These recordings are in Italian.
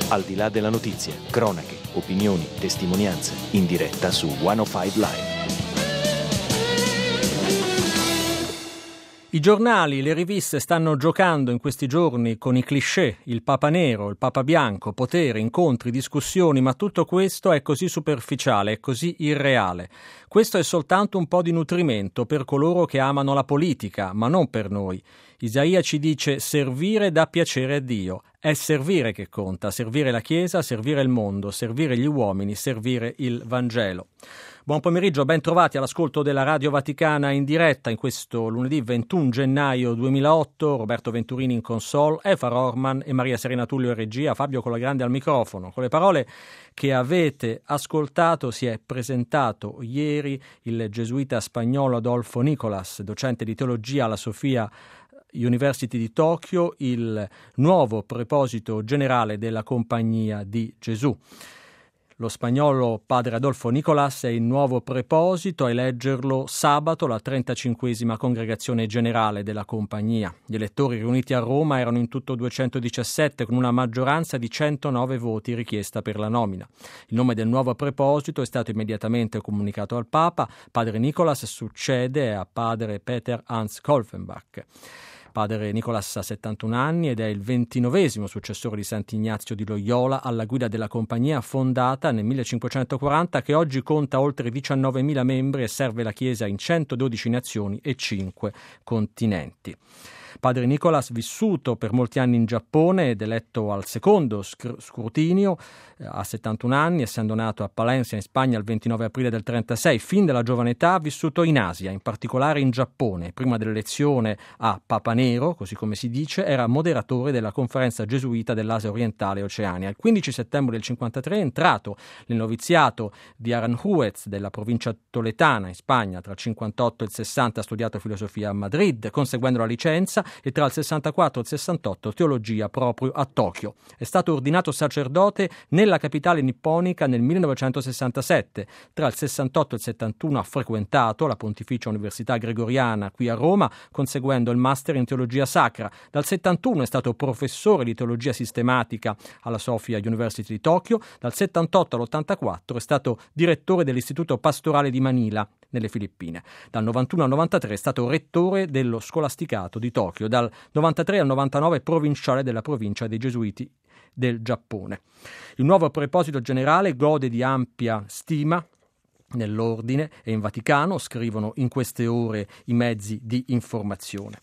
Al di là della notizia, cronache, opinioni, testimonianze, in diretta su 105 Live. I giornali, le riviste stanno giocando in questi giorni con i cliché, il Papa nero, il Papa bianco, potere, incontri, discussioni, ma tutto questo è così superficiale, è così irreale. Questo è soltanto un po' di nutrimento per coloro che amano la politica, ma non per noi. Isaia ci dice: servire dà piacere a Dio. È servire che conta, servire la Chiesa, servire il mondo, servire gli uomini, servire il Vangelo. Buon pomeriggio, ben trovati all'ascolto della Radio Vaticana in diretta in questo lunedì 21 gennaio 2008. Roberto Venturini in console, Efar Orman e Maria Serena Tullio in regia, Fabio Colagrande al microfono. Con le parole che avete ascoltato si è presentato ieri il gesuita spagnolo Adolfo Nicolás, docente di teologia alla Sofia University di Tokyo, il nuovo preposito generale della Compagnia di Gesù. Lo spagnolo padre Adolfo Nicolás è il nuovo preposito a eleggerlo sabato la 35esima congregazione generale della compagnia. Gli elettori riuniti a Roma erano in tutto 217 con una maggioranza di 109 voti richiesta per la nomina. Il nome del nuovo preposito è stato immediatamente comunicato al Papa. Padre Nicolás succede a padre Peter Hans Kolfenbach. Padre Nicolás ha 71 anni ed è il 29esimo successore di Sant'Ignazio di Loyola alla guida della compagnia fondata nel 1540 che oggi conta oltre 19.000 membri e serve la Chiesa in 112 nazioni e 5 continenti. Padre Nicolás, vissuto per molti anni in Giappone ed eletto al secondo scrutinio, a 71 anni, essendo nato a Palencia in Spagna il 29 aprile del 36, fin dalla giovane età ha vissuto in Asia, in particolare in Giappone. Prima dell'elezione a Papa Nero, così come si dice, era moderatore della conferenza gesuita dell'Asia orientale e Oceania. Il 15 settembre del 53 è entrato nel noviziato di Aranjuez della provincia toledana in Spagna. Tra il 58 e il 60 ha studiato filosofia a Madrid, conseguendo la licenza, e tra il 64 e il 68 teologia proprio a Tokyo. È stato ordinato sacerdote nella capitale nipponica nel 1967. Tra il 68 e il 71 ha frequentato la Pontificia Università Gregoriana qui a Roma, conseguendo il master in teologia sacra. Dal 71 è stato professore di teologia sistematica alla Sofia University di Tokyo. Dal 78 all'84 è stato direttore dell'Istituto Pastorale di Manila nelle Filippine. Dal 91 al 93 è stato rettore dello scolasticato di Tokyo. Dal 93 al 99 provinciale della provincia dei Gesuiti del Giappone. Il nuovo preposito generale gode di ampia stima nell'ordine e in Vaticano, scrivono in queste ore i mezzi di informazione.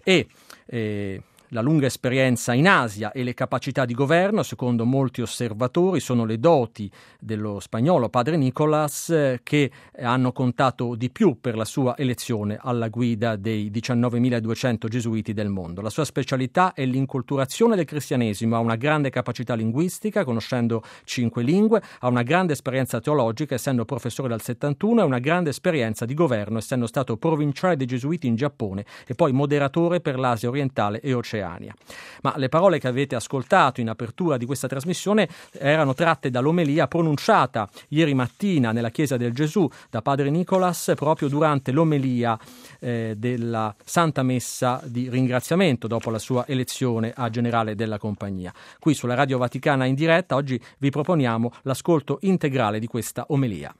La lunga esperienza in Asia e le capacità di governo, secondo molti osservatori, sono le doti dello spagnolo padre Nicolás che hanno contato di più per la sua elezione alla guida dei 19.200 gesuiti del mondo. La sua specialità è l'inculturazione del cristianesimo, ha una grande capacità linguistica, conoscendo 5 lingue, ha una grande esperienza teologica, essendo professore dal 71, e una grande esperienza di governo, essendo stato provinciale dei gesuiti in Giappone e poi moderatore per l'Asia orientale e Oceania. Ma le parole che avete ascoltato in apertura di questa trasmissione erano tratte dall'omelia pronunciata ieri mattina nella Chiesa del Gesù da padre Nicolás proprio durante l'omelia della Santa Messa di ringraziamento dopo la sua elezione a generale della compagnia. Qui sulla Radio Vaticana in diretta oggi vi proponiamo l'ascolto integrale di questa omelia.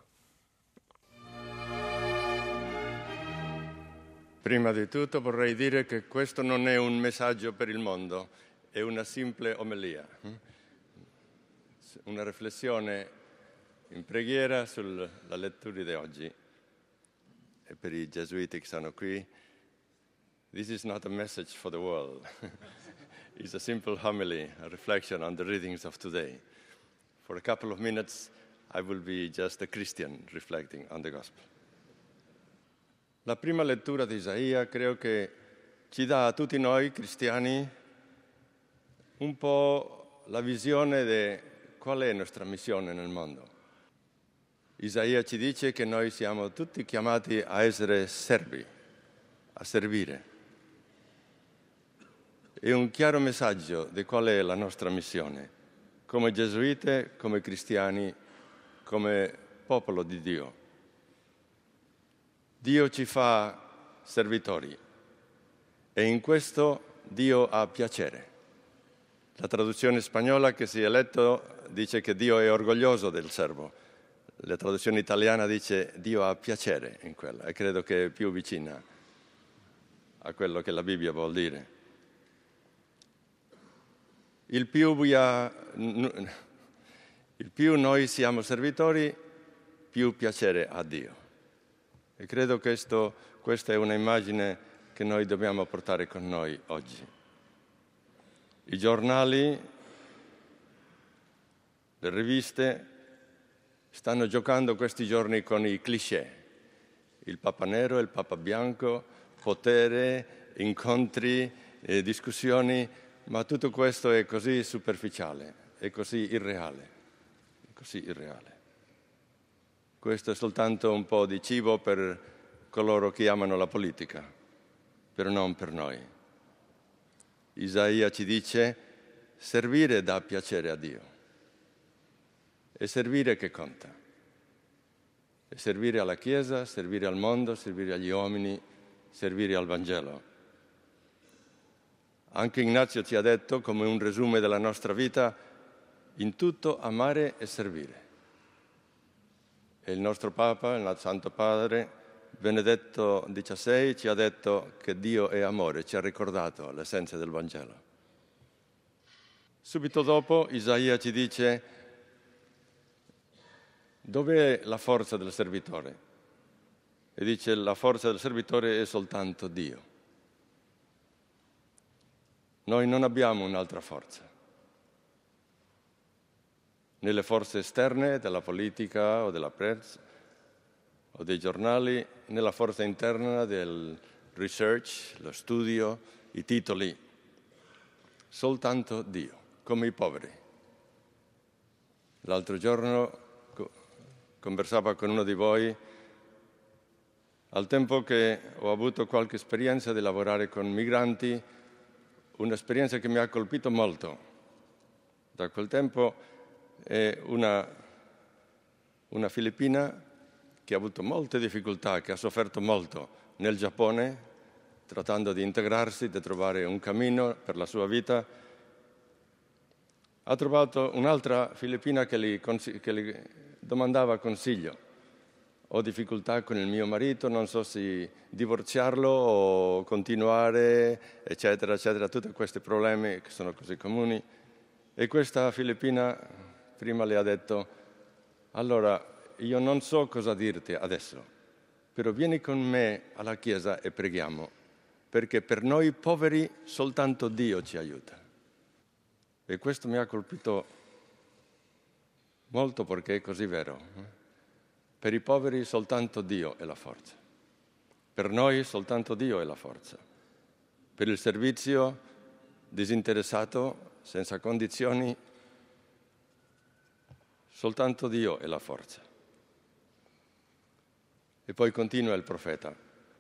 Prima di tutto vorrei dire che questo non è un messaggio per il mondo, è una semplice omelia, una riflessione in preghiera sulla lettura di oggi. E per i gesuiti che sono qui, this is not a message for the world. It's a simple homily, a reflection on the readings of today. For a couple of minutes, I will be just a Christian reflecting on the gospel. La prima lettura di Isaia credo che ci dà a tutti noi cristiani un po' la visione di qual è la nostra missione nel mondo. Isaia ci dice che noi siamo tutti chiamati a essere servi, a servire. È un chiaro messaggio di qual è la nostra missione, come gesuiti, come cristiani, come popolo di Dio. Dio ci fa servitori e in questo Dio ha piacere. La traduzione spagnola che si è letto dice che Dio è orgoglioso del servo. La traduzione italiana dice Dio ha piacere in quella, e credo che è più vicina a quello che la Bibbia vuol dire. Il più noi siamo servitori, più piacere a Dio. E credo che questa è un'immagine che noi dobbiamo portare con noi oggi. I giornali, le riviste stanno giocando questi giorni con i cliché. Il Papa Nero, il Papa Bianco, potere, incontri, discussioni, ma tutto questo è così superficiale, è così irreale, Questo è soltanto un po' di cibo per coloro che amano la politica, però non per noi. Isaia ci dice: servire dà piacere a Dio. E servire che conta? E servire alla Chiesa, servire al mondo, servire agli uomini, servire al Vangelo. Anche Ignazio ci ha detto, come un resume della nostra vita, in tutto amare e servire. E il nostro Papa, il Santo Padre, Benedetto XVI, ci ha detto che Dio è amore, ci ha ricordato l'essenza del Vangelo. Subito dopo Isaia ci dice: dov'è la forza del servitore? E dice: la forza del servitore è soltanto Dio. Noi non abbiamo un'altra forza. Nelle forze esterne della politica o della press o dei giornali, nella forza interna del research, lo studio, i titoli. Soltanto Dio, come i poveri. L'altro giorno conversavo con uno di voi, al tempo che ho avuto qualche esperienza di lavorare con migranti, un'esperienza che mi ha colpito molto. Da quel tempo è una filippina che ha avuto molte difficoltà, che ha sofferto molto nel Giappone, trattando di integrarsi, di trovare un cammino per la sua vita. Ha trovato un'altra filippina che gli domandava consiglio. Ho difficoltà con il mio marito, non so se divorziarlo o continuare, eccetera, eccetera, tutti questi problemi che sono così comuni. E questa filippina prima le ha detto: allora, io non so cosa dirti adesso, però vieni con me alla chiesa e preghiamo, perché per noi poveri soltanto Dio ci aiuta. E questo mi ha colpito molto, perché è così vero. Per i poveri soltanto Dio è la forza. Per noi soltanto Dio è la forza. Per il servizio disinteressato, senza condizioni, soltanto Dio è la forza. E poi continua il profeta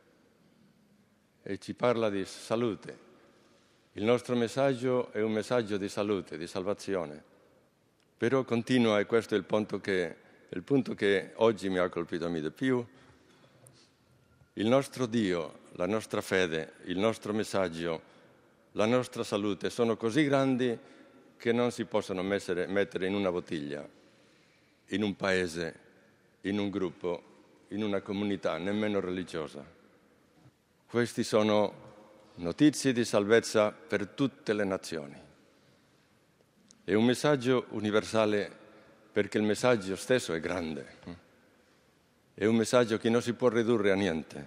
e ci parla di salute. Il nostro messaggio è un messaggio di salute, di salvazione. Però continua, e questo è il punto che oggi mi ha colpito di più: il nostro Dio, la nostra fede, il nostro messaggio, la nostra salute sono così grandi che non si possono mettere in una bottiglia, in un paese, in un gruppo, in una comunità, nemmeno religiosa. Questi sono notizie di salvezza per tutte le nazioni. È un messaggio universale, perché il messaggio stesso è grande. È un messaggio che non si può ridurre a niente.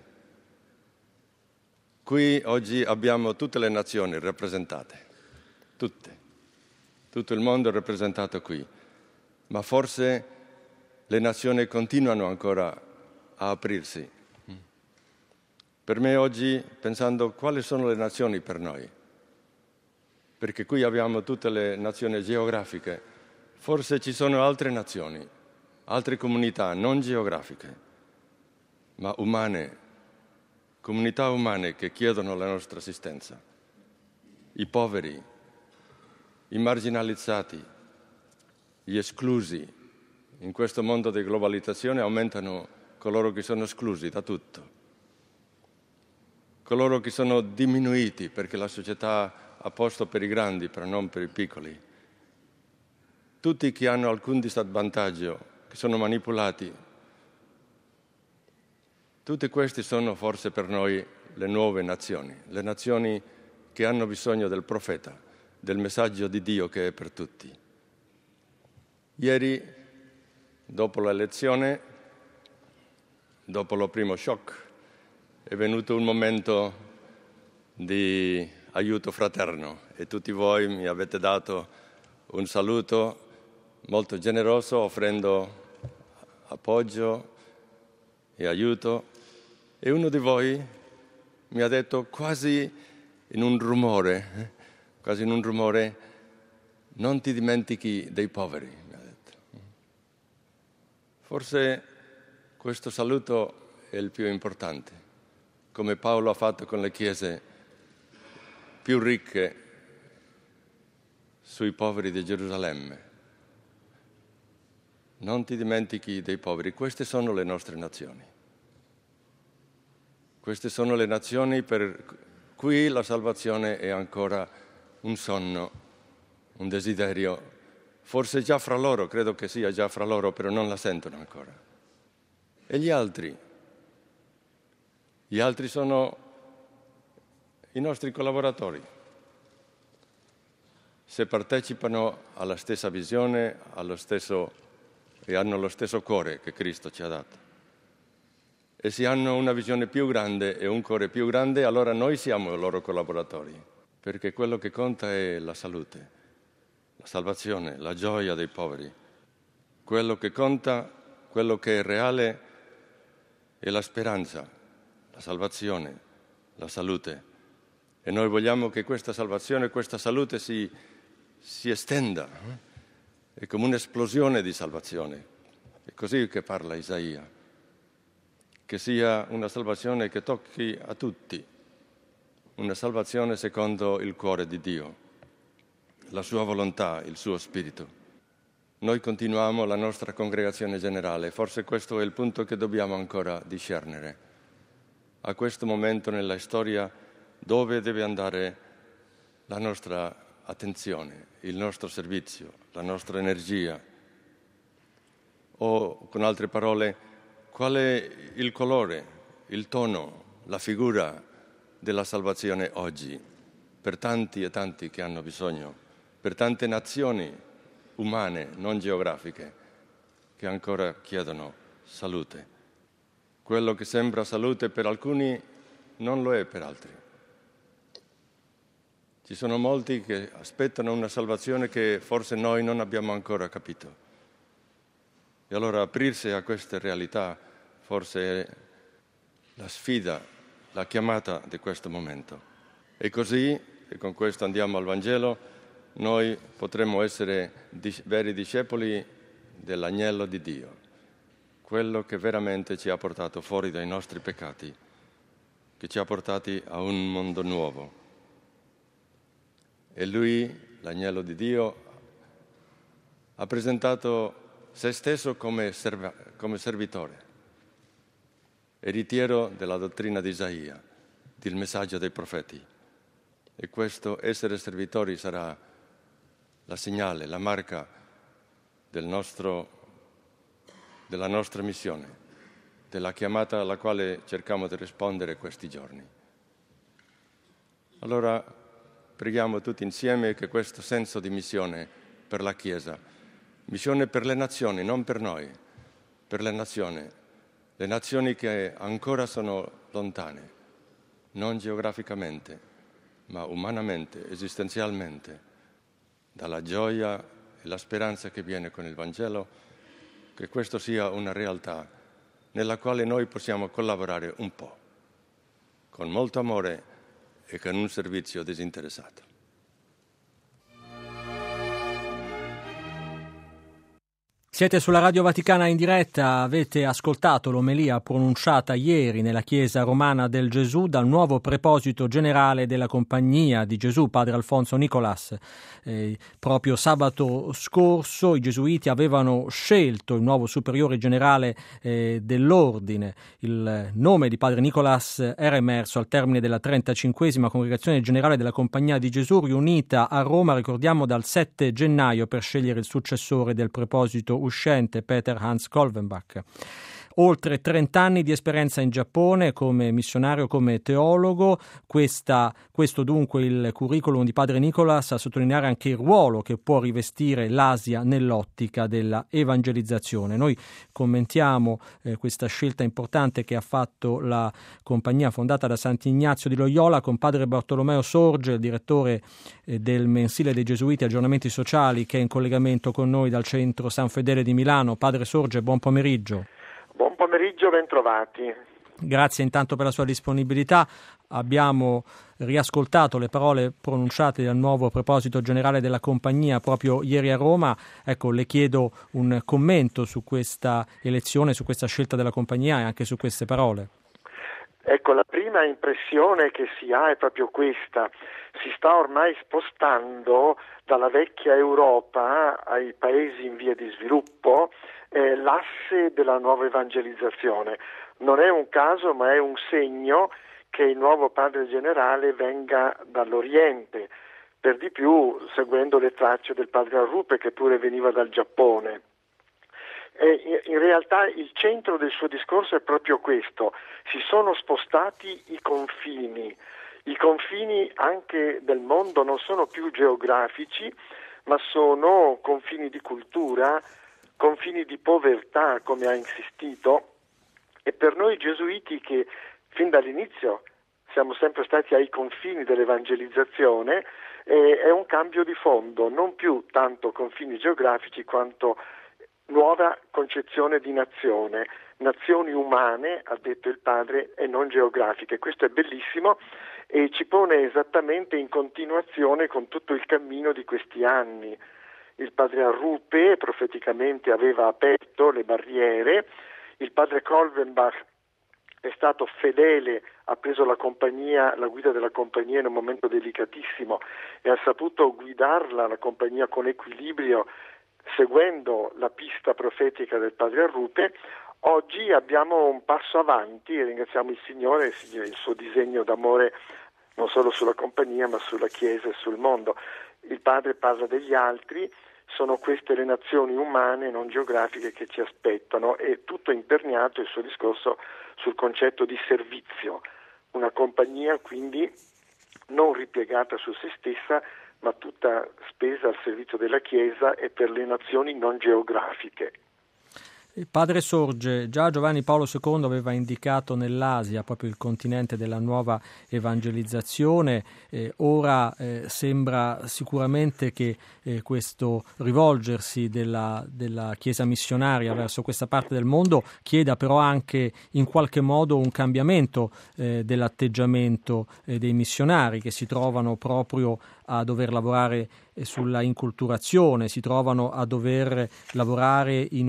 Qui oggi abbiamo tutte le nazioni rappresentate, tutte. Tutto il mondo è rappresentato qui. Ma forse le nazioni continuano ancora a aprirsi. Per me oggi, pensando quali sono le nazioni per noi, perché qui abbiamo tutte le nazioni geografiche, forse ci sono altre nazioni, altre comunità non geografiche, ma umane, comunità umane che chiedono la nostra assistenza. I poveri, i marginalizzati, gli esclusi. In questo mondo di globalizzazione aumentano coloro che sono esclusi da tutto, coloro che sono diminuiti perché la società apposta per i grandi, però non per i piccoli. Tutti che hanno alcun disavvantaggio, che sono manipolati, tutti questi sono forse per noi le nuove nazioni, le nazioni che hanno bisogno del profeta, del messaggio di Dio che è per tutti. Ieri, dopo l'elezione, dopo lo primo shock, è venuto un momento di aiuto fraterno e tutti voi mi avete dato un saluto molto generoso, offrendo appoggio e aiuto. E uno di voi mi ha detto quasi in un rumore, non ti dimentichi dei poveri, mi ha detto. Forse questo saluto è il più importante, come Paolo ha fatto con le chiese più ricche sui poveri di Gerusalemme. Non ti dimentichi dei poveri. Queste sono le nostre nazioni. Queste sono le nazioni per cui la salvazione è ancora un sogno, un desiderio. Forse già fra loro, credo che sia già fra loro, però non la sentono ancora. E gli altri? Gli altri sono i nostri collaboratori. Se partecipano alla stessa visione, e hanno lo stesso cuore che Cristo ci ha dato. E se hanno una visione più grande e un cuore più grande, allora noi siamo i loro collaboratori, perché quello che conta è la salute, la salvazione, la gioia dei poveri. Quello che conta, quello che è reale, è la speranza, la salvazione, la salute. E noi vogliamo che questa salvazione, questa salute si estenda. È come un'esplosione di salvazione. È così che parla Isaia. Che sia una salvazione che tocchi a tutti, una salvazione secondo il cuore di Dio, la sua volontà, il suo spirito. Noi continuiamo la nostra congregazione generale, forse questo è il punto che dobbiamo ancora discernere. A questo momento nella storia dove deve andare la nostra attenzione, il nostro servizio, la nostra energia, o con altre parole, qual è il colore, il tono, la figura della salvazione oggi per tanti e tanti che hanno bisogno, per tante nazioni umane, non geografiche, che ancora chiedono salute. Quello che sembra salute per alcuni non lo è per altri. Ci sono molti che aspettano una salvazione che forse noi non abbiamo ancora capito. E allora aprirsi a queste realtà forse è la sfida, la chiamata di questo momento. E così, e con questo andiamo al Vangelo, noi potremo essere veri discepoli dell'agnello di Dio, quello che veramente ci ha portato fuori dai nostri peccati, che ci ha portati a un mondo nuovo. E lui, l'agnello di Dio, ha presentato se stesso come servitore, eritiero della dottrina di Isaia, del messaggio dei profeti. E questo essere servitori sarà la segnale, la marca della nostra missione, della chiamata alla quale cerchiamo di rispondere questi giorni. Allora preghiamo tutti insieme che questo senso di missione per la Chiesa, missione per le nazioni, non per noi, per le nazioni che ancora sono lontane, non geograficamente, ma umanamente, esistenzialmente, dalla gioia e la speranza che viene con il Vangelo, che questo sia una realtà nella quale noi possiamo collaborare un po', con molto amore e con un servizio disinteressato. Siete sulla Radio Vaticana in diretta, avete ascoltato l'omelia pronunciata ieri nella chiesa romana del Gesù dal nuovo preposito generale della Compagnia di Gesù, padre Alfonso Nicolas. Proprio sabato scorso i gesuiti avevano scelto il nuovo superiore generale dell'ordine. Il nome di padre Nicolas era emerso al termine della 35esima congregazione generale della Compagnia di Gesù riunita a Roma, ricordiamo, dal 7 gennaio per scegliere il successore del preposito uscente Peter Hans Kolvenbach. Oltre 30 anni di esperienza in Giappone come missionario, come teologo, questo dunque il curriculum di padre Nicolas, a sottolineare anche il ruolo che può rivestire l'Asia nell'ottica della evangelizzazione. Noi commentiamo questa scelta importante che ha fatto la compagnia fondata da Sant'Ignazio di Loyola con padre Bartolomeo Sorge, il direttore del mensile dei Gesuiti Aggiornamenti Sociali, che è in collegamento con noi dal centro San Fedele di Milano. Padre Sorge, buon pomeriggio. Buon pomeriggio, bentrovati. Grazie intanto per la sua disponibilità. Abbiamo riascoltato le parole pronunciate dal nuovo preposito generale della compagnia proprio ieri a Roma. Ecco, le chiedo un commento su questa elezione, su questa scelta della compagnia e anche su queste parole. Ecco, la prima impressione che si ha è proprio questa. Si sta ormai spostando dalla vecchia Europa ai paesi in via di sviluppo l'asse della nuova evangelizzazione. Non è un caso, ma è un segno che il nuovo padre generale venga dall'Oriente, per di più seguendo le tracce del padre Arrupe, che pure veniva dal Giappone. In realtà il centro del suo discorso è proprio questo: si sono spostati i confini anche del mondo non sono più geografici, ma sono confini di cultura, confini di povertà, come ha insistito. E per noi gesuiti, che fin dall'inizio siamo sempre stati ai confini dell'evangelizzazione, è un cambio di fondo, non più tanto confini geografici quanto nuova concezione di nazione, nazioni umane, ha detto il padre, e non geografiche. Questo è bellissimo e ci pone esattamente in continuazione con tutto il cammino di questi anni. Il padre Arrupe profeticamente aveva aperto le barriere, il padre Kolvenbach è stato fedele, ha preso la guida della compagnia in un momento delicatissimo e ha saputo guidarla, la compagnia, con equilibrio, seguendo la pista profetica del padre Arrupe. Oggi abbiamo un passo avanti e ringraziamo il Signore, il suo disegno d'amore non solo sulla compagnia ma sulla Chiesa e sul mondo. Il padre parla degli altri, sono queste le nazioni umane, non geografiche, che ci aspettano, e tutto imperniato il suo discorso sul concetto di servizio. Una compagnia quindi non ripiegata su se stessa, ma tutta spesa al servizio della Chiesa e per le nazioni non geografiche. Padre Sorge, già Giovanni Paolo II aveva indicato nell'Asia proprio il continente della nuova evangelizzazione. Ora sembra sicuramente che questo rivolgersi della Chiesa missionaria verso questa parte del mondo chieda però anche in qualche modo un cambiamento dell'atteggiamento dei missionari, che si trovano proprio a dover lavorare sulla inculturazione, si trovano a dover lavorare in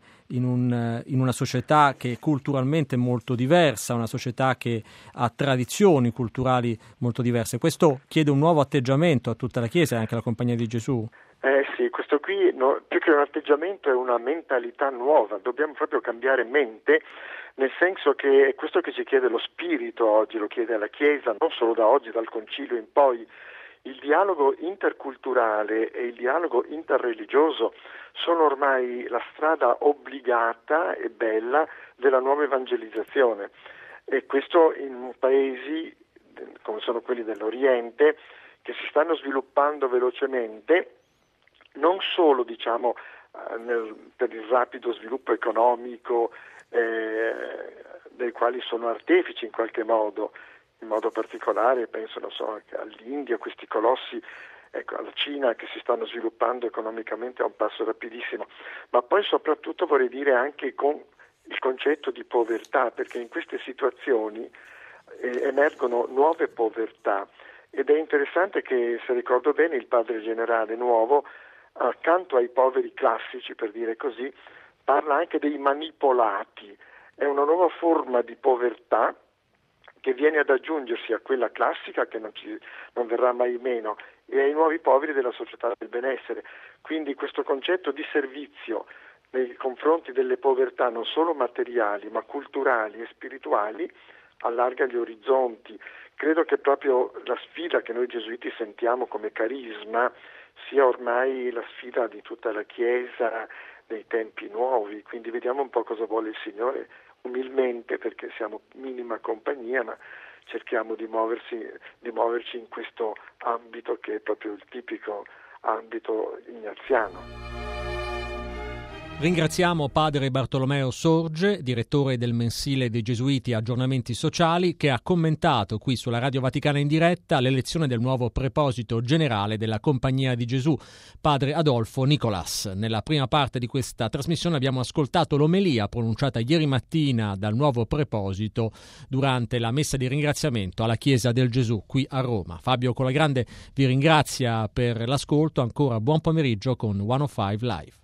una società che è culturalmente molto diversa, una società che ha tradizioni culturali molto diverse. Questo chiede un nuovo atteggiamento a tutta la Chiesa e anche alla Compagnia di Gesù. Sì, questo qui più che un atteggiamento è una mentalità nuova, dobbiamo proprio cambiare mente, nel senso che è questo che ci chiede lo Spirito oggi, lo chiede alla Chiesa, non solo da oggi, dal Concilio in poi. Il dialogo interculturale e il dialogo interreligioso sono ormai la strada obbligata e bella della nuova evangelizzazione, e questo in paesi come sono quelli dell'Oriente, che si stanno sviluppando velocemente, non solo per il rapido sviluppo economico dei quali sono artefici in qualche modo. In modo particolare penso all'India, questi colossi, alla Cina, che si stanno sviluppando economicamente a un passo rapidissimo, ma poi soprattutto vorrei dire anche con il concetto di povertà, perché in queste situazioni emergono nuove povertà, ed è interessante che, se ricordo bene, il padre generale nuovo accanto ai poveri classici, per dire così, parla anche dei manipolati. È una nuova forma di povertà che viene ad aggiungersi a quella classica che non verrà mai meno e ai nuovi poveri della società del benessere. Quindi questo concetto di servizio nei confronti delle povertà non solo materiali ma culturali e spirituali allarga gli orizzonti. Credo che proprio la sfida che noi gesuiti sentiamo come carisma sia ormai la sfida di tutta la Chiesa nei tempi nuovi, quindi vediamo un po' cosa vuole il Signore umilmente, perché siamo minima compagnia, ma cerchiamo di muoverci in questo ambito che è proprio il tipico ambito ignaziano. Ringraziamo padre Bartolomeo Sorge, direttore del mensile dei Gesuiti Aggiornamenti Sociali, che ha commentato qui sulla Radio Vaticana in diretta l'elezione del nuovo preposito generale della Compagnia di Gesù, padre Adolfo Nicolas. Nella prima parte di questa trasmissione abbiamo ascoltato l'omelia pronunciata ieri mattina dal nuovo preposito durante la messa di ringraziamento alla Chiesa del Gesù qui a Roma. Fabio Colagrande vi ringrazia per l'ascolto, ancora buon pomeriggio con 105 Live.